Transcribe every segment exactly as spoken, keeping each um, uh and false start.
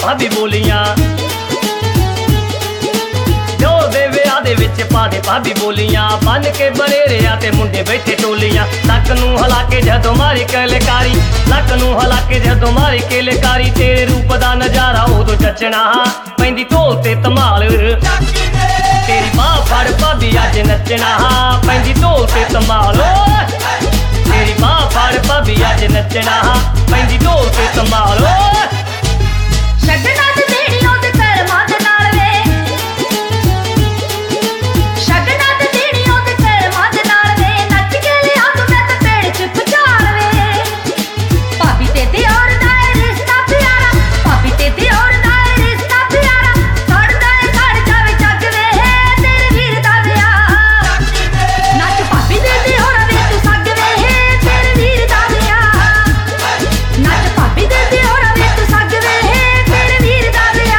भाभी बोलियां जोर दे विआह दे विच पा दे भाभी बोलियां बन के बनेरिया ते मुंडे बैठे टोलियां लक नूं हिला के जदों मारी कलकारी लक नूं हिला के जदों मारी कलकारी तेरे रूप दा नजारा उदों जचना पैंदी ढोल ते धमाल तेरी बाह फड़ भाभी अज नचना पैंदी ढोल ते धमाल तेरी बाह फड़ भाभी अज नचना पैंदी ढोल ते धमाल छड्डना ते देनी ओदे करमां दे नाल वे छड्डना ते देनी ओदे करमां दे नाल वे नच के लिया तू मैं ते पेड़ च पचाल वे भाभी ते ते और दा रिश्ता प्यारा भाभी ते ते और दा रिश्ता प्यारा सड़दा ए सड़ जावे जग वे तेरे वीर दा विआह नच भाभी ते ते और वे तू सग वे तेरे वीर दा विआह नच भाभी ते ते और वे तू सग वे तेरे वीर दा विआह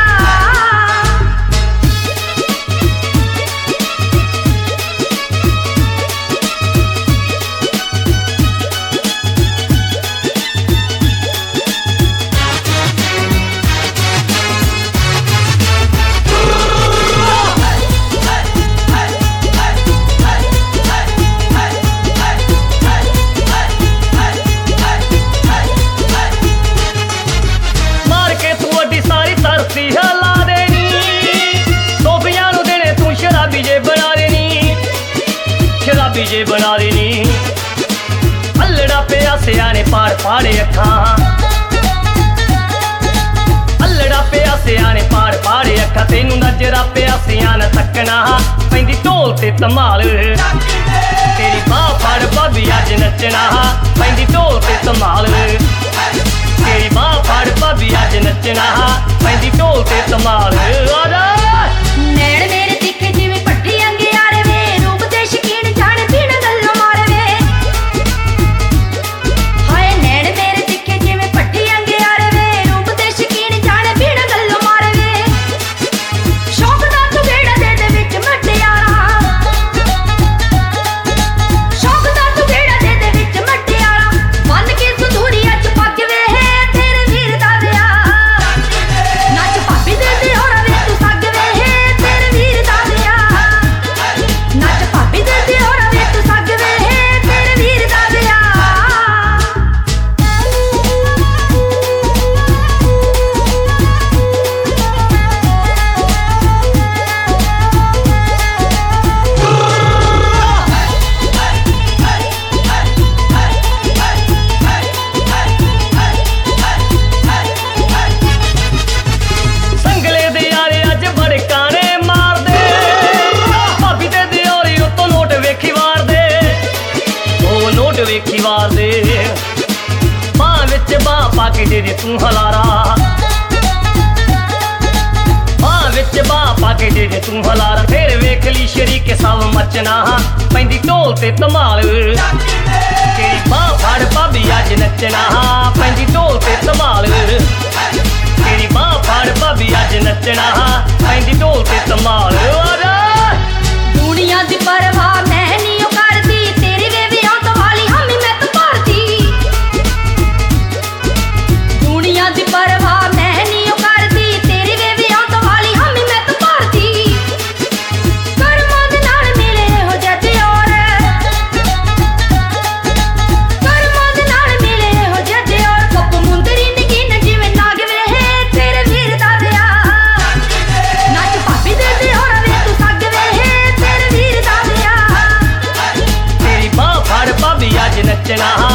मार के तू अड्डी सारी तरसी हिला देनी सोफियां नूं देने तू शराबी जे बना देनी शराबी जे बना देनी अल्लड़ा पिया सियाने पाड़ पाड़े अखां अल्लड़ा पिया सियाने पाड़ पाड़े अखां तेनू नजरा पिया सियान तकना पैंदी ढोल ते धमाल तेरी बाह फड़ भाभी अज नचना पैंदी ढोल ते धमाल तेरी बाह फड़ भाभी अज नचना पैंदी ढोल ते धमाल आजा नैण मेरे तिखे जिवें पट्टी अंगियारे वे रूप दे शकीन जाने पीण गल्लों मारे वे हाय नैण मेरे तिखे जिवें पट्टी अंगियारे वे रूप दे शकीन जाने पीण गल्लों मारे वे शौक दा तू गेड़ा दे दे विच मटियारा शौक दा तू गेड़ा दे दे विच मटियारा बन के संधूरी अच पग वे तेरे वीर दा विआह नच भाभी दे ते और वे तू सग वे तेरे वीर दा विआह नच भाभी दे ते और वे तू सग वे तेरे वीर दा विआह संगले दे यारे अज बड़े काने मार दे भाभी ते दियोरी उत्तों नोट वेखी वार दे ओ नोट वेखी वार दे बाह विच बाह पा के दे दे तू हलारा बाह विच बाह पा के दे दे तू हलारा फिर वेख ली शरीक सब मचना पैंदी ढोल ते धमाल तेरी बाह फड़ भाभी अज नचना पैंदी ढोल ते धमाल तेरी बाह फड़ भाभी अज नचना पैंदी ढोल ते धमाल आजा दुनिया दी परवाह मैं नहीं ओ करदी तेरी वे विआह तो वाली हामी मैं तो भरदी दुनिया दी परवाह मैं नहीं ओ करदी तेरी वे विआह तो वाली हामी मैं तो भरदी करमां दे नाल मिले हो जज और करमां दे नाल मिले हो जज और कप मुंदरी नगीन जिवें नाग वे तेरे वीर दा विआह नच भाभी दे ते और वे तू सग वे तेरे वीर दा विआह तेरी बाह फड़ भाभी अज नचना